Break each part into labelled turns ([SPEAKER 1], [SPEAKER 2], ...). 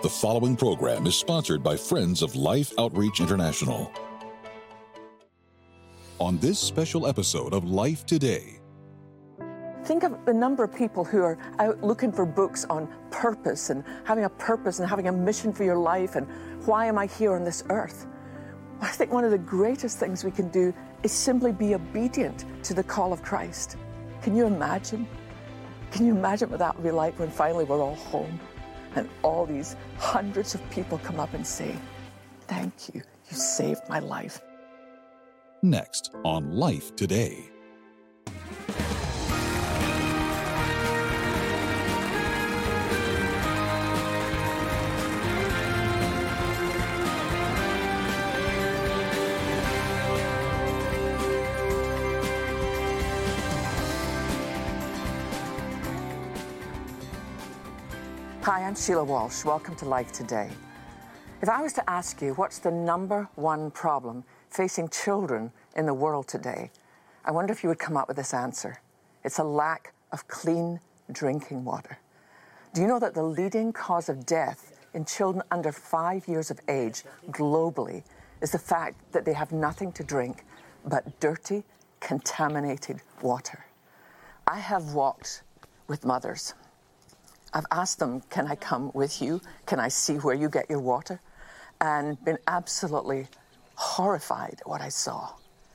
[SPEAKER 1] The following program is sponsored by Friends of Life Outreach International. On this special episode of Life Today,
[SPEAKER 2] think of the number of people who are out looking for books on purpose and having a mission for your life and why am I here on this earth? Well, I think one of the greatest things we can do is simply be obedient to the call of Christ. Can you imagine? Can you imagine what that would be like when finally we're all home and all these hundreds of people come up and say, "Thank you, you saved my life."
[SPEAKER 1] Next on Life Today.
[SPEAKER 2] Hi, I'm Sheila Walsh. Welcome to Life Today. If I was to ask you what's the number one problem facing children in the world today, I wonder if you would come up with this answer. It's a lack of clean drinking water. Do you know that the leading cause of death in children under 5 years of age globally is the fact that they have nothing to drink but dirty, contaminated water? I have walked with mothers. I've asked them, can I come with you? Can I see where you get your water? And been absolutely horrified at what I saw.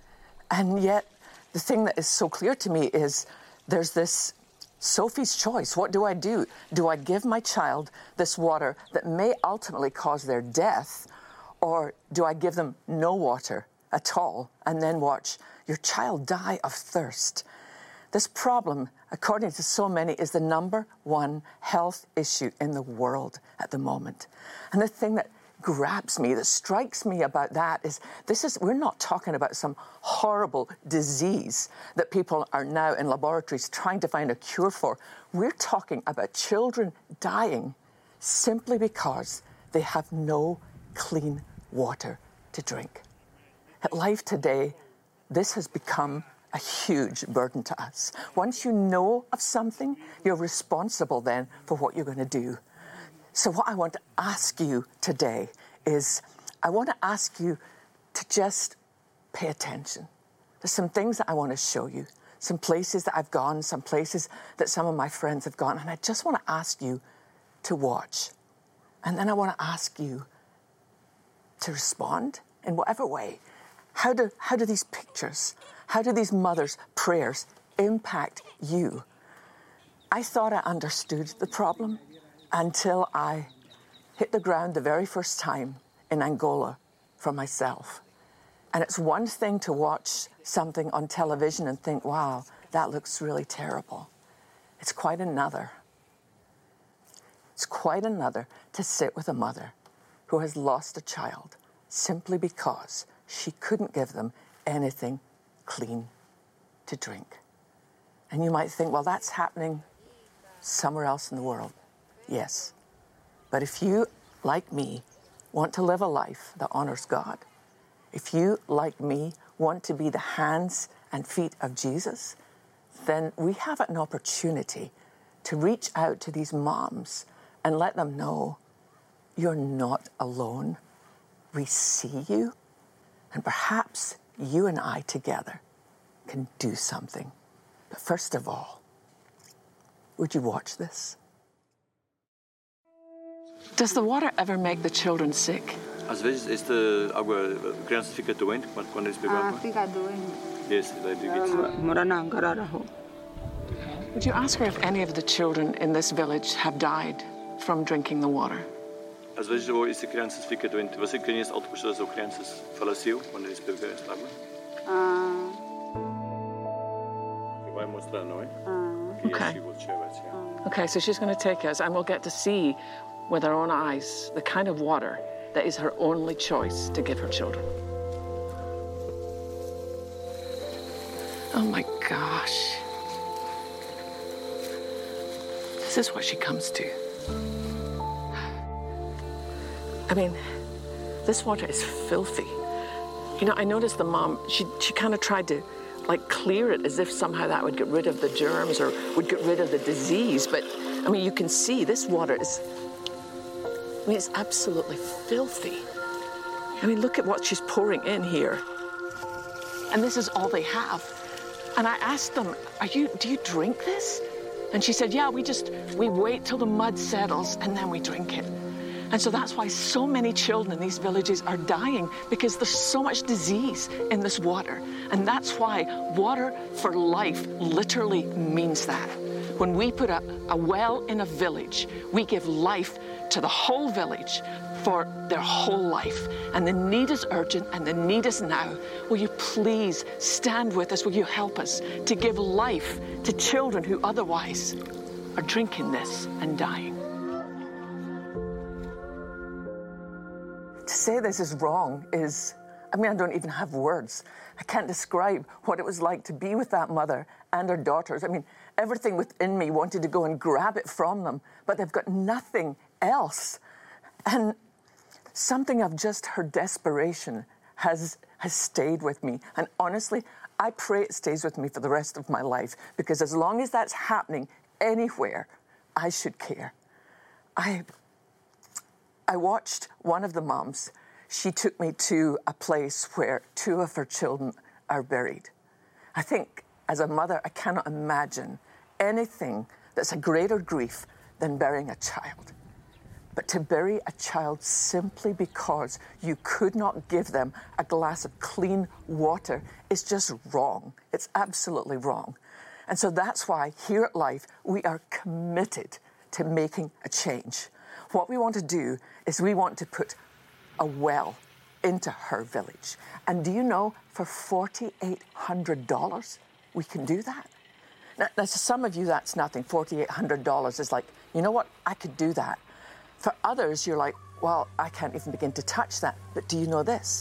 [SPEAKER 2] And yet, the thing that is so clear to me is there's this Sophie's choice. What do? Do I give my child this water that may ultimately cause their death? Or do I give them no water at all and then watch your child die of thirst? This problem, according to so many, is the number one health issue in the world at the moment. And the thing that grabs me, that strikes me about that is we're not talking about some horrible disease that people are now in laboratories trying to find a cure for. We're talking about children dying simply because they have no clean water to drink. At Life Today, this has become a huge burden to us. Once you know of something, you're responsible then for what you're going to do. So what I want to ask you today is, I want to ask you to just pay attention. There's some things that I want to show you, some places that I've gone, some places that some of my friends have gone, and I just want to ask you to watch. And then I want to ask you to respond in whatever way. How do these pictures, how do these mothers' prayers impact you? I thought I understood the problem until I hit the ground the very first time in Angola for myself. And it's one thing to watch something on television and think, wow, that looks really terrible. It's quite another. It's quite another to sit with a mother who has lost a child simply because she couldn't give them anything clean to drink. And you might think, well, that's happening somewhere else in the world. Yes. But if you, like me, want to live a life that honors God, if you, like me, want to be the hands and feet of Jesus, then we have an opportunity to reach out to these moms and let them know you're not alone. We see you. And perhaps you and I together can do something. But first of all, would you watch this? Does the water ever make the children sick?
[SPEAKER 3] Às vezes esta água, a criança fica doente quando eles bebem água.
[SPEAKER 4] Fica doente.
[SPEAKER 3] Yes, they do get sick.
[SPEAKER 2] Would you ask her if any of the children in this village have died from drinking the water?
[SPEAKER 3] Às vezes essa criança fica doente. Você conhece outras pessoas ou crianças que faleceu quando eles beberam esta água? Vai mostrar, não é?
[SPEAKER 2] Okay.
[SPEAKER 3] She will show us, yeah.
[SPEAKER 2] Okay, so she's going to take us and we'll get to see with our own eyes the kind of water that is her only choice to give her children. Oh my gosh. This is what she comes to. I mean, this water is filthy. You know, I noticed the mom, she kind of tried to clear it as if somehow that would get rid of the germs or would get rid of the disease. But I mean, you can see this water is I mean, it's absolutely filthy. I mean, look at what she's pouring in here. And this is all they have. And I asked them, do you drink this? And she said, yeah, we wait till the mud settles and then we drink it. And so that's why so many children in these villages are dying, because there's so much disease in this water. And that's why water for life literally means that. When we put a well in a village, we give life to the whole village for their whole life. And the need is urgent and the need is now. Will you please stand with us? Will you help us to give life to children who otherwise are drinking this and dying? To say this is wrong is, I don't even have words. I can't describe what it was like to be with that mother and her daughters. Everything within me wanted to go and grab it from them, but they've got nothing else. And something of just her desperation has stayed with me. And honestly, I pray it stays with me for the rest of my life, because as long as that's happening anywhere, I should care. I watched one of the moms. She took me to a place where 2 of her children are buried. I think as a mother, I cannot imagine anything that's a greater grief than burying a child. But to bury a child simply because you could not give them a glass of clean water is just wrong. It's absolutely wrong. And so that's why here at Life, we are committed to making a change. What we want to do is we want to put a well into her village. And do you know, for $4,800, we can do that? Now, to some of you, that's nothing. $4,800 is like, you know what, I could do that. For others, you're like, well, I can't even begin to touch that. But do you know this?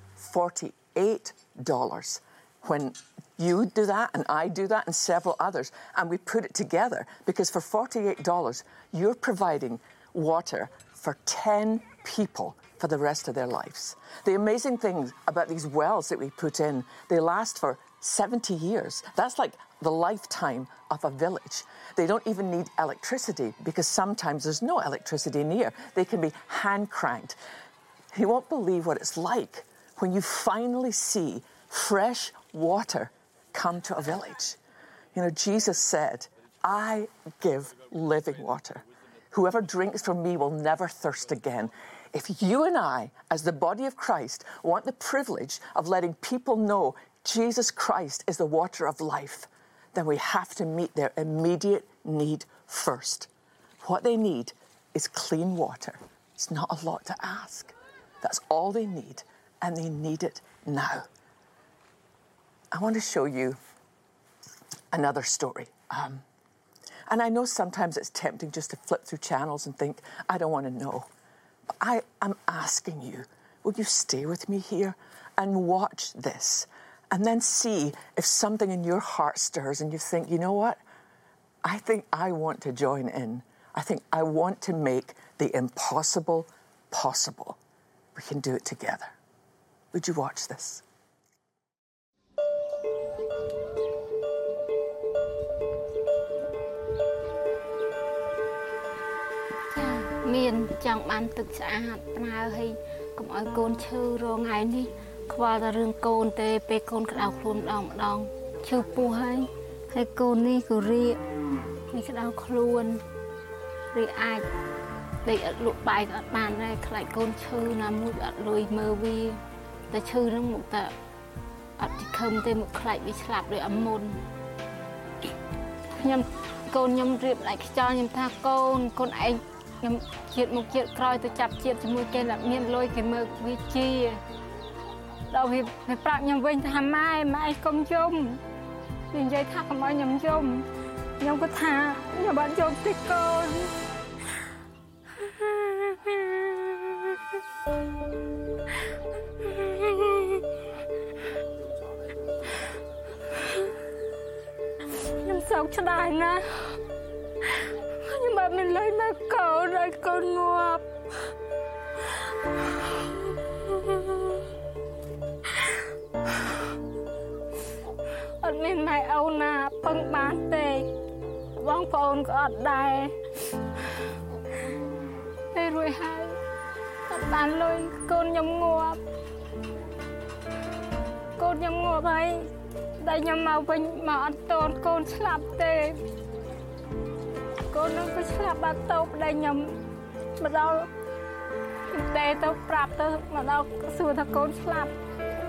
[SPEAKER 2] $48. When you do that and I do that and several others, and we put it together, because for $48, you're providing water for 10 people for the rest of their lives. The amazing thing about these wells that we put in, they last for 70 years. That's like the lifetime of a village. They don't even need electricity, because sometimes there's no electricity near. They can be hand cranked. You won't believe what it's like when you finally see fresh water come to a village. Jesus said, I give living water. Whoever drinks from me will never thirst again. If you and I, as the body of Christ, want the privilege of letting people know Jesus Christ is the water of life, then we have to meet their immediate need first. What they need is clean water. It's not a lot to ask. That's all they need, and they need it now. I want to show you another story. And I know sometimes it's tempting just to flip through channels and think, I don't want to know. But I am asking you, will you stay with me here and watch this? And then see if something in your heart stirs and you think, you know what? I think I want to join in. I think I want to make the impossible possible. We can do it together. Would you watch this?
[SPEAKER 4] Miền chẳng banទឹកស្អាតប្រើឲ្យកុំឲ្យកូនឈឺរងថ្ងៃនេះខ្វល់តែរឿងកូនទេពេលកូនក្តៅខ្លួនម្ដងឈឺពោះហើយកូននេះក៏រៀកនេះក្តៅខ្លួនរៀកអាចដេកអត់លក់បាយក៏អត់បានដែរខ្លាចកូនឈឺណាមួយអត់លុយមើលវាតែឈឺហ្នឹងមកតែអត់ខំទេមកខ្លាចវាស្លាប់ដោយអមុនខ្ញុំកូនខ្ញុំរៀបlạiខ្យល់ខ្ញុំថាកូនឯងខ្ញុំជាតិមកជាតិក្រោយទៅចាប់ជាតិជាមួយគេដែលមានលុយគេមើលវាជាដល់វាប្រាប់ខ្ញុំវិញថាម៉ែកុំយំវានិយាយថាកុំឲ្យខ្ញុំយំខ្ញុំក៏ថាខ្ញុំបានយំពីកូនខ្ញុំសោកស្ដាយណាស់ខ្ញុំបានមានលុយមកកូនឲ្យកូនងាប់អត់មានម៉ែអូនណាពឹងបានទេបងប្អូនក៏អត់ដែរពេលរួចហើយបានលុយកូនខ្ញុំងាប់កូនខ្ញុំងាប់ហើយតែខ្ញុំមកវិញមកអត់តូនកូនស្លាប់ទេកូននឹងទៅស្លាប់បាត់ទៅប្តីខ្ញុំមកដល់តែទៅប្រាប់ទៅមកដល់សួរថាកូនស្លាប់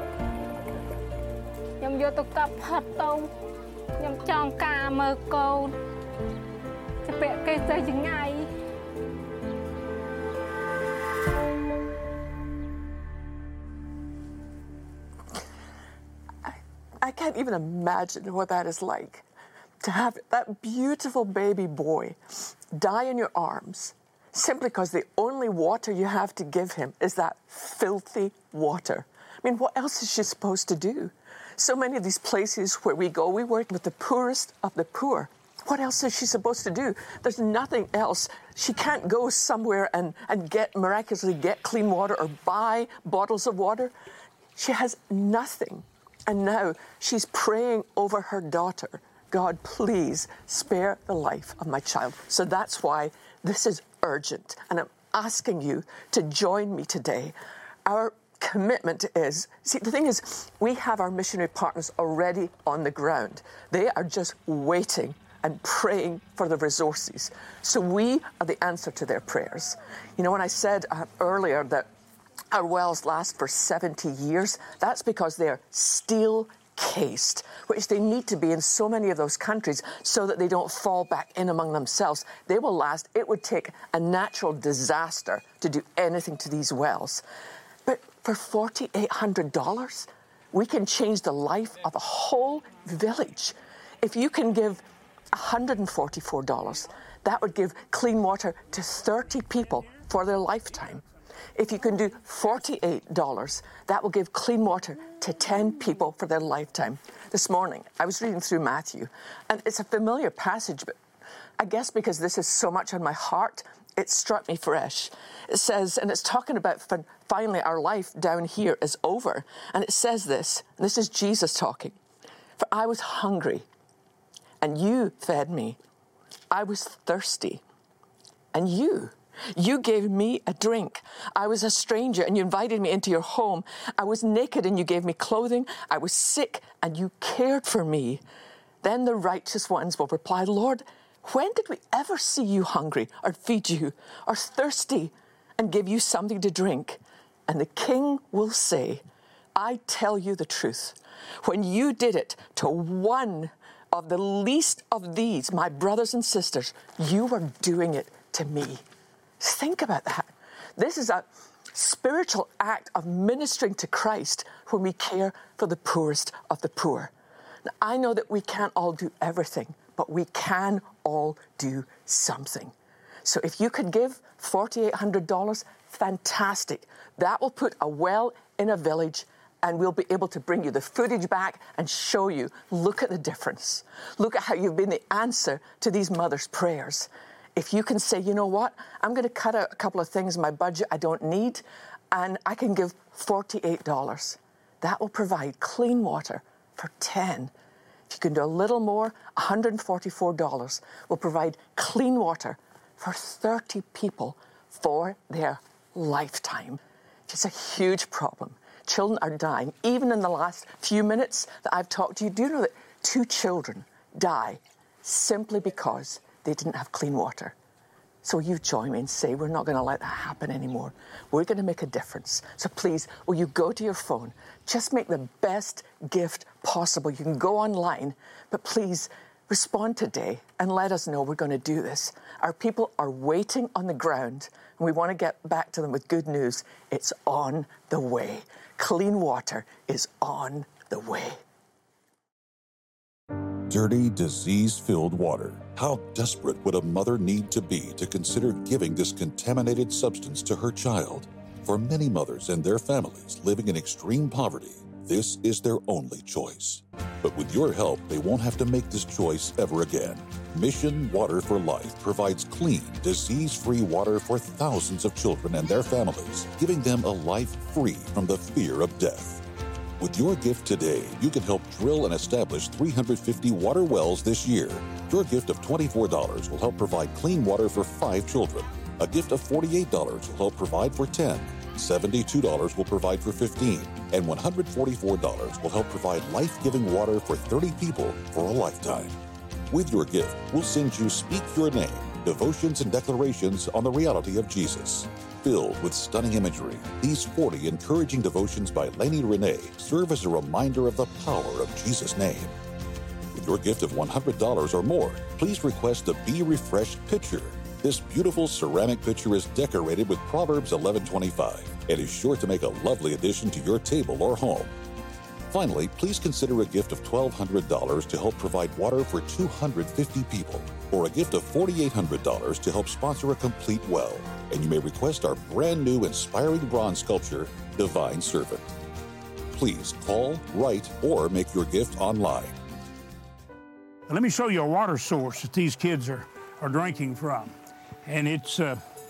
[SPEAKER 4] ខ្ញុំយកទៅកាប់ផាត់ទៅខ្ញុំចង់ការមើលកូនទៅពាក់គេទៅចង្អាយ
[SPEAKER 2] I can't even imagine what that is like, to have that beautiful baby boy die in your arms simply because the only water you have to give him is that filthy water. I mean, what else is she supposed to do? So many of these places where we go, we work with the poorest of the poor. What else is she supposed to do? There's nothing else. She can't go somewhere and miraculously get clean water or buy bottles of water. She has nothing. And now she's praying over her daughter. God, please spare the life of my child. So that's why this is urgent. And I'm asking you to join me today. Our commitment is, see, the thing is, we have our missionary partners already on the ground. They are just waiting and praying for the resources. So we are the answer to their prayers. You know, when I said earlier that our wells last for 70 years, that's because they're steel cased, which they need to be in so many of those countries so that they don't fall back in among themselves. They will last. It would take a natural disaster to do anything to these wells. But for $4,800, we can change the life of a whole village. If you can give $144, that would give clean water to 30 people for their lifetime. If you can do $48, that will give clean water to 10 people for their lifetime. This morning, I was reading through Matthew, and it's a familiar passage, but I guess because this is so much on my heart, it struck me fresh. It says, and it's talking about finally our life down here is over. And it says this, and this is Jesus talking. For I was hungry, and you fed me. I was thirsty, and you gave me a drink. I was a stranger and you invited me into your home. I was naked and you gave me clothing. I was sick and you cared for me. Then the righteous ones will reply, Lord, when did we ever see you hungry or feed you or thirsty and give you something to drink? And the king will say, I tell you the truth. When you did it to one of the least of these, my brothers and sisters, you were doing it to me. Think about that. This is a spiritual act of ministering to Christ when we care for the poorest of the poor. Now, I know that we can't all do everything, but we can all do something. So if you could give $4,800, fantastic. That will put a well in a village and we'll be able to bring you the footage back and show you, look at the difference. Look at how you've been the answer to these mothers' prayers. If you can say, you know what, I'm going to cut out a couple of things in my budget I don't need, and I can give $48. That will provide clean water for 10. If you can do a little more, $144 will provide clean water for 30 people for their lifetime. It's a huge problem. Children are dying. Even in the last few minutes that I've talked to you, do you know that 2 children die simply because they didn't have clean water? So you join me and say, we're not going to let that happen anymore. We're going to make a difference. So please, will you go to your phone? Just make the best gift possible. You can go online, but please respond today and let us know we're going to do this. Our people are waiting on the ground, and we want to get back to them with good news. It's on the way. Clean water is on the way.
[SPEAKER 1] Dirty, disease-filled water. How desperate would a mother need to be to consider giving this contaminated substance to her child? For many mothers and their families living in extreme poverty, this is their only choice. But with your help, they won't have to make this choice ever again. Mission Water for Life provides clean, disease-free water for thousands of children and their families, giving them a life free from the fear of death. With your gift today, you can help drill and establish 350 water wells this year. Your gift of $24 will help provide clean water for 5 children. A gift of $48 will help provide for 10. $72 will provide for 15, and $144 will help provide life-giving water for 30 people for a lifetime. With your gift, we'll send you Speak Your Name, devotions and declarations on the reality of Jesus. Filled with stunning imagery, these 40 encouraging devotions by Lainey Renee serve as a reminder of the power of Jesus' name. With your gift of $100 or more, please request a Be Refreshed pitcher. This beautiful ceramic pitcher is decorated with Proverbs 11:25 and is sure to make a lovely addition to your table or home. Finally, please consider a gift of $1,200 to help provide water for 250 people, or a gift of $4,800 to help sponsor a complete well. And you may request our brand new inspiring bronze sculpture, Divine Servant. Please call, write, or make your gift online.
[SPEAKER 5] Let me show you a water source that these kids are drinking from. And it's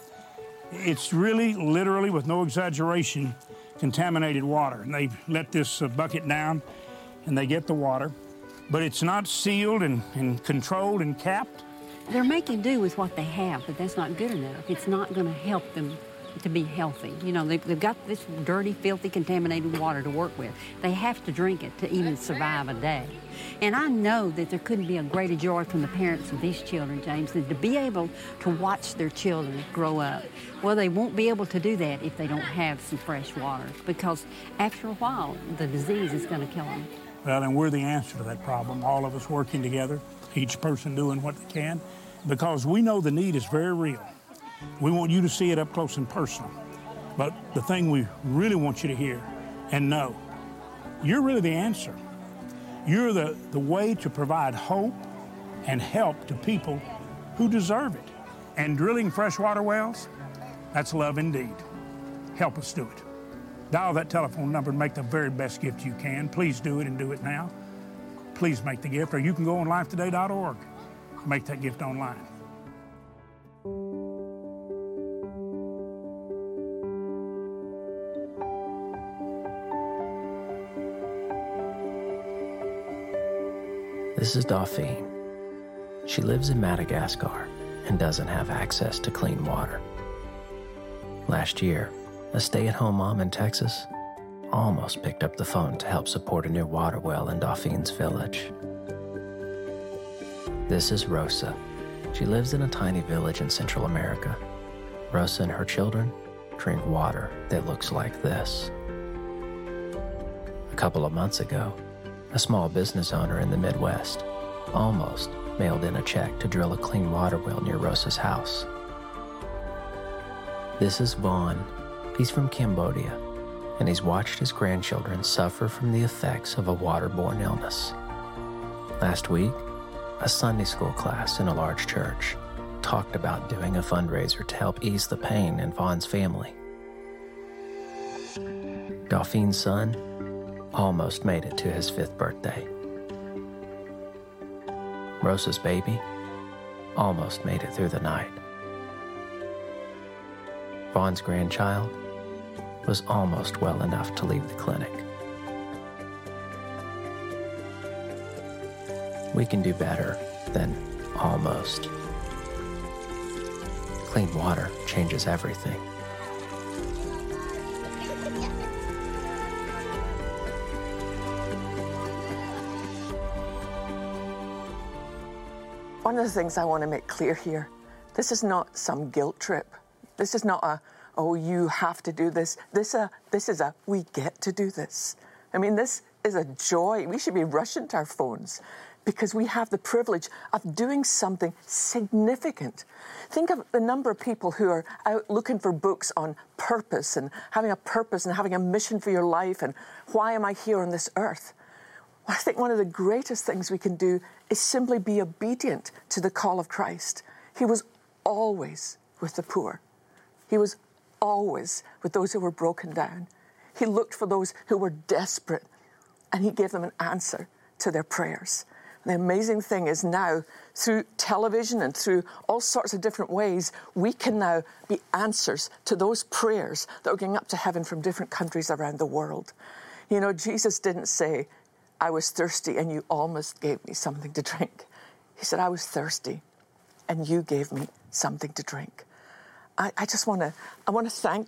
[SPEAKER 5] really, literally, with no exaggeration, contaminated water. And they let this bucket down and they get the water. But it's not sealed and controlled and capped.
[SPEAKER 6] They're making do with what they have, but that's not good enough. It's not going to help them to be healthy. You know, they've got this dirty, filthy, contaminated water to work with. They have to drink it to even survive a day. And I know that there couldn't be a greater joy from the parents of these children, James, than to be able to watch their children grow up. Well, they won't be able to do that if they don't have some fresh water, because after a while, the disease is going to kill them.
[SPEAKER 5] Well, and we're the answer to that problem, all of us working together, each person doing what they can, because we know the need is very real. We want you to see it up close and personal. But the thing we really want you to hear and know, you're really the answer. You're the way to provide hope and help to people who deserve it. And drilling freshwater wells, that's love indeed. Help us do it. Dial that telephone number and make the very best gift you can. Please do it, and do it now. Please make the gift, or you can go on lifetoday.org. Make that gift online.
[SPEAKER 7] This is Dauphine. She lives in Madagascar and doesn't have access to clean water. Last year, a stay-at-home mom in Texas almost picked up the phone to help support a new water well in Dauphine's village. This is Rosa. She lives in a tiny village in Central America. Rosa and her children drink water that looks like this. A couple of months ago, a small business owner in the Midwest almost mailed in a check to drill a clean water well near Rosa's house. This is Vaughn. He's from Cambodia, and he's watched his grandchildren suffer from the effects of a waterborne illness. Last week, a Sunday school class in a large church talked about doing a fundraiser to help ease the pain in Vaughn's family. Dauphine's son almost made it to his 5th birthday. Rosa's baby almost made it through the night. Vaughn's grandchild was almost well enough to leave the clinic. We can do better than almost. Clean water changes everything.
[SPEAKER 2] One of the things I want to make clear here, this is not some guilt trip. This is not a, oh, you have to do this. This is a, we get to do this. I mean, this is a joy. We should be rushing to our phones because we have the privilege of doing something significant. Think of the number of people who are out looking for books on purpose and having a mission for your life and why am I here on this earth? Well, I think one of the greatest things we can do is simply be obedient to the call of Christ. He was always with the poor. He was always with those who were broken down. He looked for those who were desperate, and he gave them an answer to their prayers. And the amazing thing is now, through television and through all sorts of different ways, we can now be answers to those prayers that are going up to heaven from different countries around the world. You know, Jesus didn't say, I was thirsty and you almost gave me something to drink. He said, I was thirsty and you gave me something to drink. I want to thank you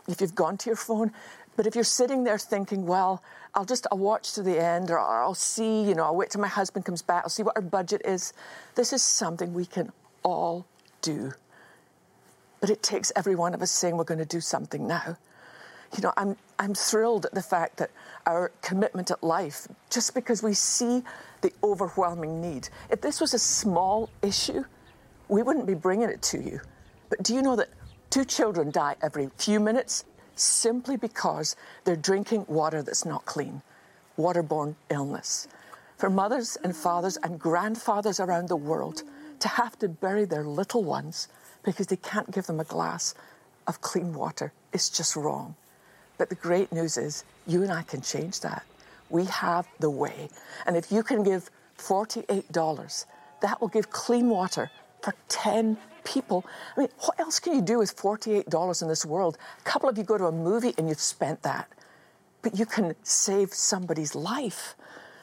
[SPEAKER 2] if you've gone to your phone. But if you're sitting there thinking, well, I'll watch to the end, or I'll see, I'll wait till my husband comes back, I'll see what our budget is. This is something we can all do. But it takes every one of us saying we're going to do something now. I'm thrilled at the fact that our commitment at Life, just because we see the overwhelming need. If this was a small issue, we wouldn't be bringing it to you. But do you know that 2 children die every few minutes simply because they're drinking water that's not clean? Waterborne illness. For mothers and fathers and grandfathers around the world to have to bury their little ones because they can't give them a glass of clean water is just wrong. But the great news is you and I can change that. We have the way. And if you can give $48, that will give clean water for 10 people. I mean, what else can you do with $48 in this world? A couple of you go to a movie and you've spent that. But you can save somebody's life.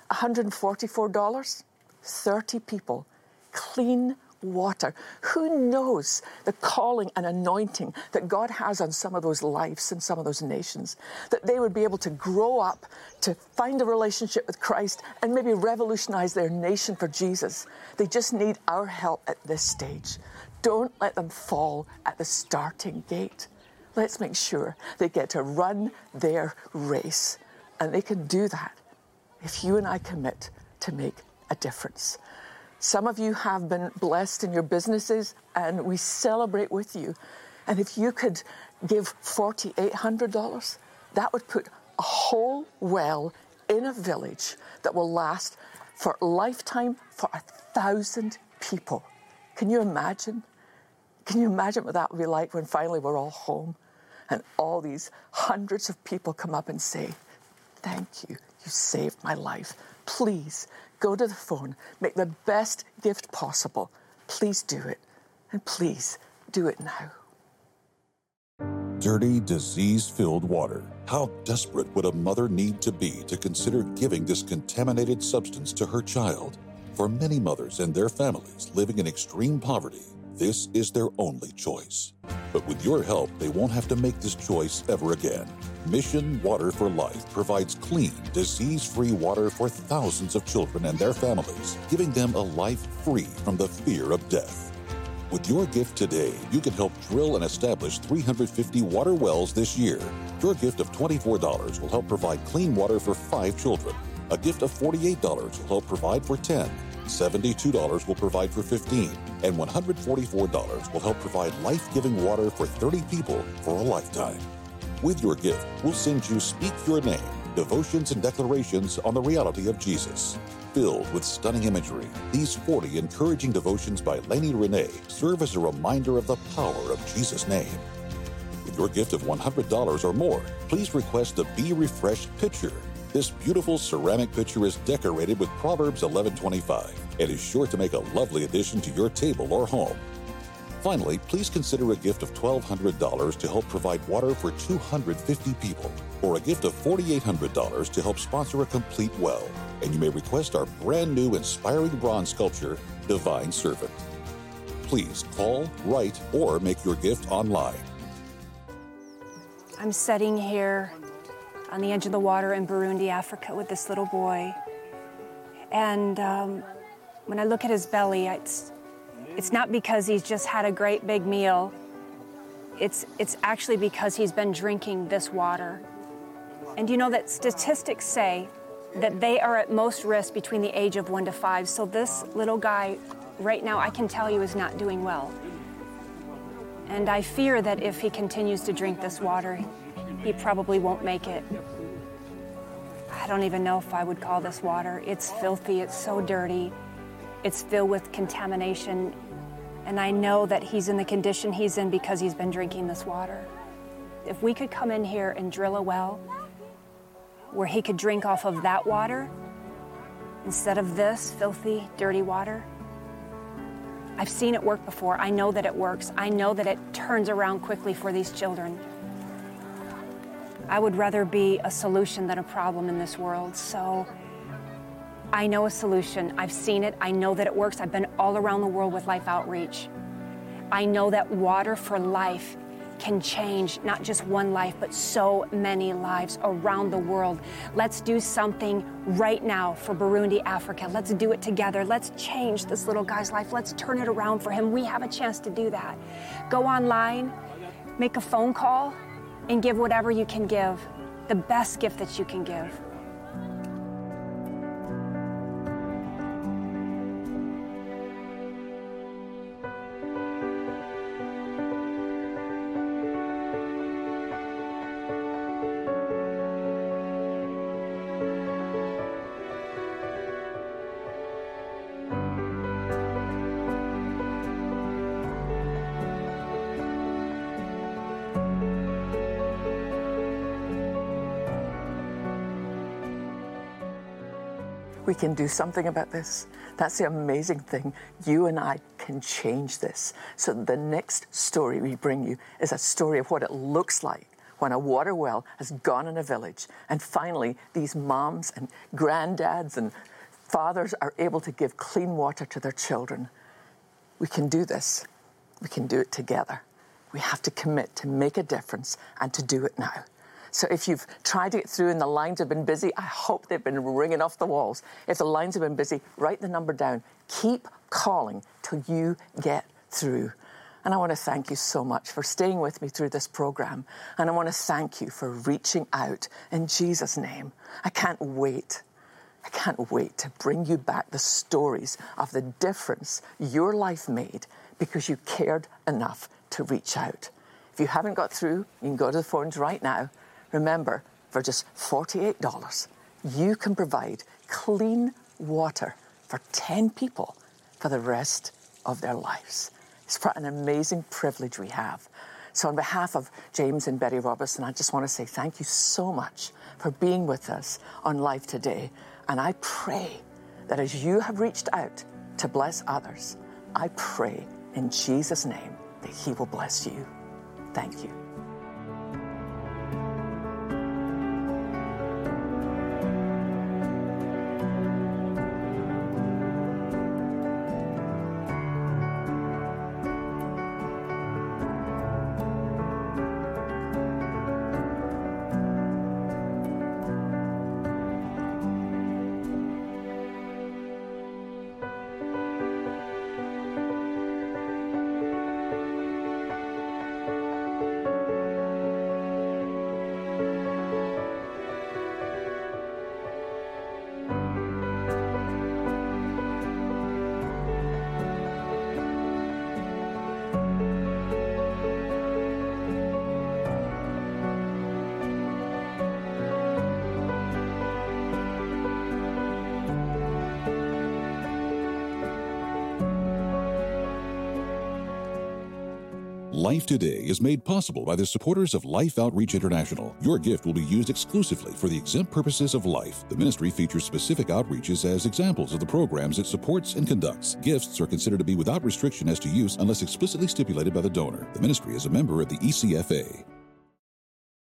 [SPEAKER 2] $144, 30 people, clean water. Who knows the calling and anointing that God has on some of those lives and some of those nations, that they would be able to grow up to find a relationship with Christ and maybe revolutionize their nation for Jesus. They just need our help at this stage. Don't let them fall at the starting gate. Let's make sure they get to run their race, and they can do that if you and I commit to make a difference. Some of you have been blessed in your businesses, and we celebrate with you. And if you could give $4,800, that would put a whole well in a village that will last for a lifetime for 1,000 people. Can you imagine? Can you imagine what that would be like when finally we're all home and all these hundreds of people come up and say, thank you, you saved my life. Please go to the phone, make the best gift possible. Please do it, and please do it now.
[SPEAKER 1] Dirty, disease-filled water. How desperate would a mother need to be to consider giving this contaminated substance to her child? For many mothers and their families living in extreme poverty, this is their only choice. But with your help, they won't have to make this choice ever again. Mission Water for Life provides clean, disease-free water for thousands of children and their families, giving them a life free from the fear of death. With your gift today, you can help drill and establish 350 water wells this year. Your gift of $24 will help provide clean water for 5 children. A gift of $48 will help provide for 10. $72 will provide for 15, and $144 will help provide life-giving water for 30 people for a lifetime. With your gift, we'll send you Speak Your Name, devotions and declarations on the reality of Jesus. Filled with stunning imagery, these 40 encouraging devotions by Lainey Renee serve as a reminder of the power of Jesus' name. With your gift of $100 or more, please request the Be Refreshed pitcher. This beautiful ceramic pitcher is decorated with Proverbs 11:25 and is sure to make a lovely addition to your table or home. Finally, please consider a gift of $1,200 to help provide water for 250 people, or a gift of $4,800 to help sponsor a complete well. And you may request our brand new inspiring bronze sculpture, Divine Servant. Please call, write, or make your gift online.
[SPEAKER 8] I'm sitting here on the edge of the water in Burundi, Africa, with this little boy. And when I look at his belly, it's not because he's just had a great big meal. It's actually because he's been drinking this water. And you know that statistics say that they are at most risk between the age of 1 to 5. So this little guy right now, I can tell you, is not doing well. And I fear that if he continues to drink this water, he probably won't make it. I don't even know if I would call this water. It's filthy, it's so dirty. It's filled with contamination. And I know that he's in the condition he's in because he's been drinking this water. If we could come in here and drill a well where he could drink off of that water instead of this filthy, dirty water, I've seen it work before. I know that it works. I know that it turns around quickly for these children. I would rather be a solution than a problem in this world. So I know a solution. I've seen it. I know that it works. I've been all around the world with Life Outreach. I know that water for life can change not just one life, but so many lives around the world. Let's do something right now for Burundi, Africa. Let's do it together. Let's change this little guy's life. Let's turn it around for him. We have a chance to do that. Go online, make a phone call, and give whatever you can give, the best gift that you can give.
[SPEAKER 2] We can do something about this. That's the amazing thing. You and I can change this. So the next story we bring you is a story of what it looks like when a water well has gone in a village. And finally, these moms and granddads and fathers are able to give clean water to their children. We can do this. We can do it together. We have to commit to make a difference and to do it now. So if you've tried to get through and the lines have been busy, I hope they've been ringing off the walls. If the lines have been busy, write the number down. Keep calling till you get through. And I want to thank you so much for staying with me through this program. And I want to thank you for reaching out in Jesus' name. I can't wait to bring you back the stories of the difference your life made because you cared enough to reach out. If you haven't got through, you can go to the phones right now. Remember, for just $48, you can provide clean water for 10 people for the rest of their lives. It's an amazing privilege we have. So on behalf of James and Betty Robertson, I just want to say thank you so much for being with us on Life Today. And I pray that as you have reached out to bless others, I pray in Jesus' name that He will bless you. Thank you.
[SPEAKER 1] Life Today is made possible by the supporters of Life Outreach International. Your gift will be used exclusively for the exempt purposes of life. The ministry features specific outreaches as examples of the programs it supports and conducts. Gifts are considered to be without restriction as to use unless explicitly stipulated by the donor. The ministry is a member of the ECFA.